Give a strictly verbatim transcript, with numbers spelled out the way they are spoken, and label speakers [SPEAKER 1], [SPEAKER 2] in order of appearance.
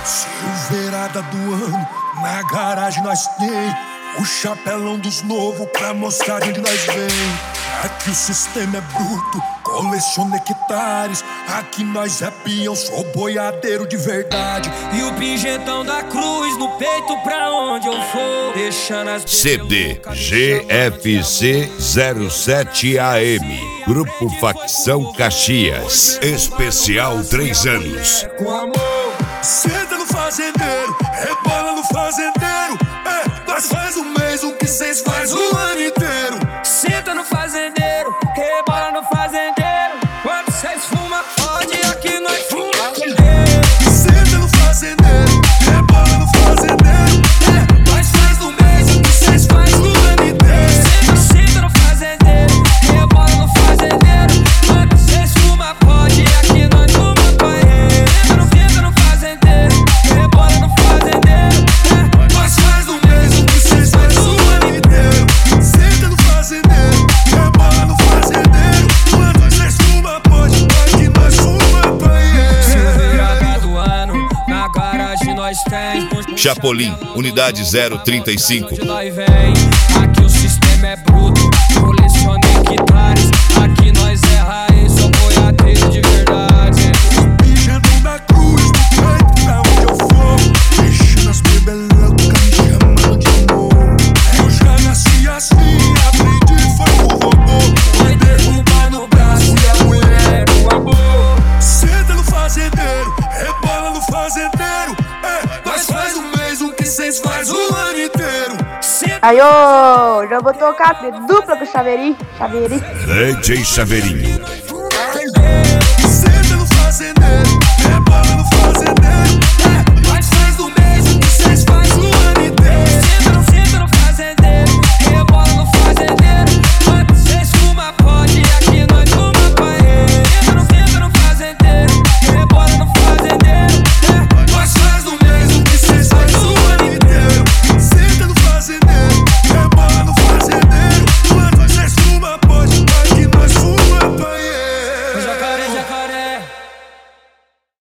[SPEAKER 1] Silveirada do ano, na garagem nós tem o chapelão dos novos pra mostrar de onde nós vem. Aqui o sistema é bruto, coleciona hectares. Aqui nós é peão, sou boiadeiro de verdade.
[SPEAKER 2] E o pinjetão da cruz no peito pra onde eu for, deixando as
[SPEAKER 3] C D G F C zero sete A M, Grupo Facção Caxias, especial três anos.
[SPEAKER 1] Com amor, senta no fazendeiro, rebola no fazendeiro. É, nós faz um mês, o que cês faz o ano inteiro.
[SPEAKER 2] Senta no fazendeiro, rebola no fazendeiro. Quando cês fuma, pode, aqui nós fuma.
[SPEAKER 1] Senta no fazendeiro, rebola no fazendeiro.
[SPEAKER 2] É, nós faz no mês o que cês faz no ano inteiro. Senta, senta no fazendeiro, rebola no fazendeiro. Quando cês fuma, pode, aqui nós fuma. Senta no, senta no fazendeiro, rebola no fazendeiro.
[SPEAKER 1] É, nós faz no mês o que cês faz no ano inteiro. Senta no fazendeiro, rebola no fazendeiro. Quando cês fuma, pode, aqui nós fuma, pai.
[SPEAKER 2] Silveirada do ano, na garagem nós tem.
[SPEAKER 3] Chapolin, unidade zero trinta e cinco.
[SPEAKER 2] Onde nós vem, aqui o sistema é bruto, coleciona hectares. Aqui nós é raiz, sou boiadeiro de verdade.
[SPEAKER 1] Pinjetão da cruz, no peito pra onde eu for, deixando as bebês loucas me chamando de amor. Eu já nasci assim, aprendi foi com robô.
[SPEAKER 2] Foi derrubar no braço e a mulher o amor.
[SPEAKER 1] Senta no fazendeiro, rebola no fazendeiro. É, nós faz um mês, o que cês faz o ano inteiro.
[SPEAKER 4] Aí, ô, já vou tocar dupla com o Chaveirinho. Chaveirinho.
[SPEAKER 3] D J Chaveirinho.
[SPEAKER 1] Senta no fazendeiro, rebola no fazendeiro.